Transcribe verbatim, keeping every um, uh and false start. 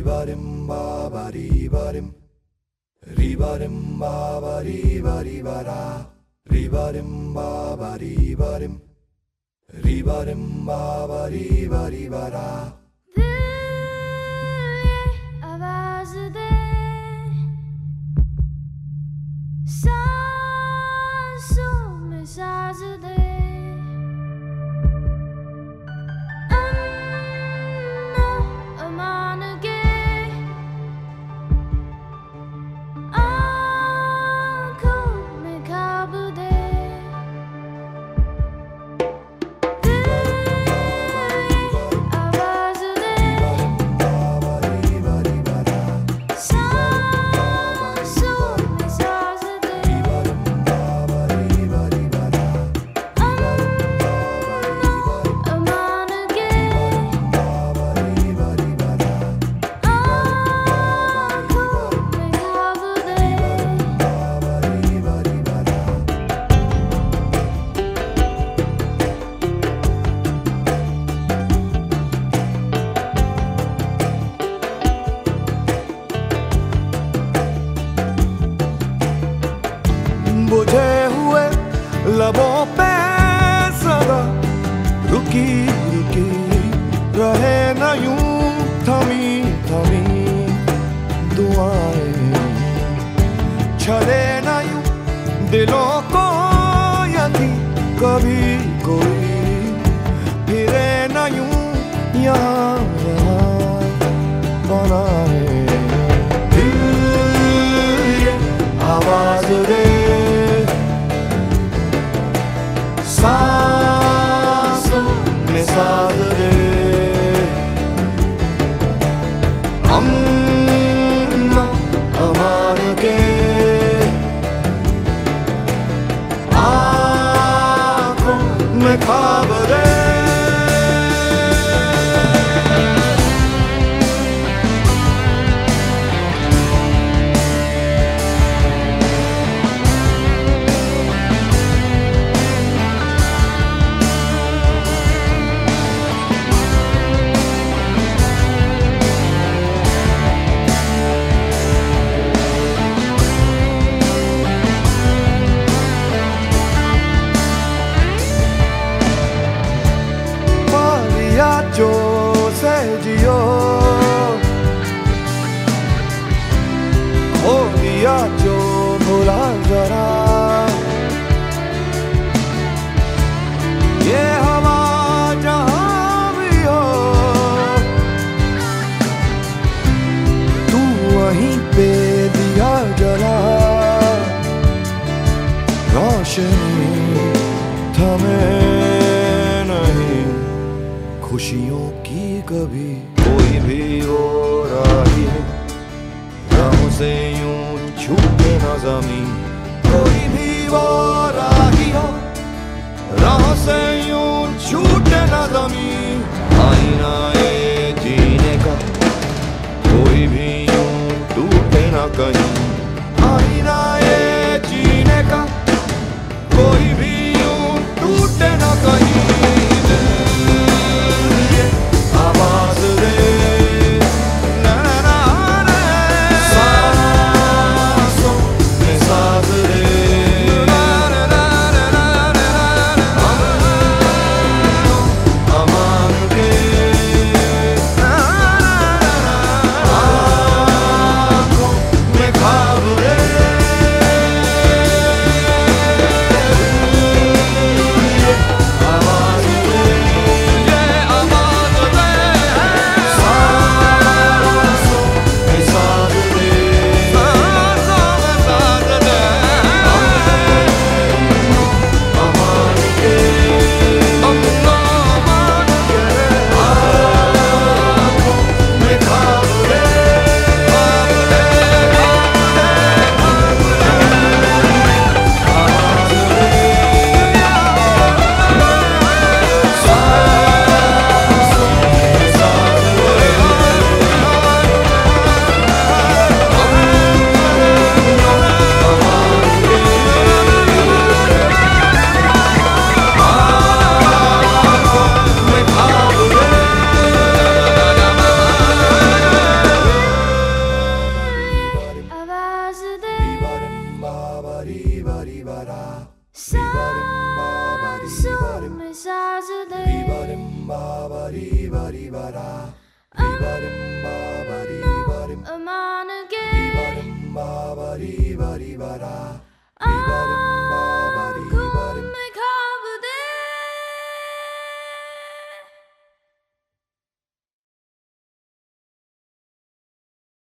Rivarim baba rivarim, rivarim baba riva rivara, rivarim baba rivarim, rivarim baba riva rivara. आवाज दे सांसों में साज दे अमनो अमान के आँखों में ख्वाब दे बुझे हुए लबों पे सदा रुकी रुकी रहे न यूं थमी थमी दुआएं, छले न यूं दिलों को यदि कभी कोई फिरे न यूं यहाँ यहाँ बनाए दिल ये आवाज दे सांसों में साज दे अम्मा अमान के आँखों में ख्वाब दे जो से जियो खो दिया जो भुला जरा ये हवा जहाँ भी हो तू वहीं पे दिया जला रोशनी थमे खुशियों की कभी कोई भी वो राही हो राहों से यूं छूटे न ज़मीं, कोई भी वो राही हो राहों से यूं छूटे न ज़मीं, आईना ये जीने का कोई भी यूं टूटे न कहीं, आईना ये जीने का कोई भी यूं टूटे न कहीं। हाँ सांसों में साज दे अमन अमान के आंसू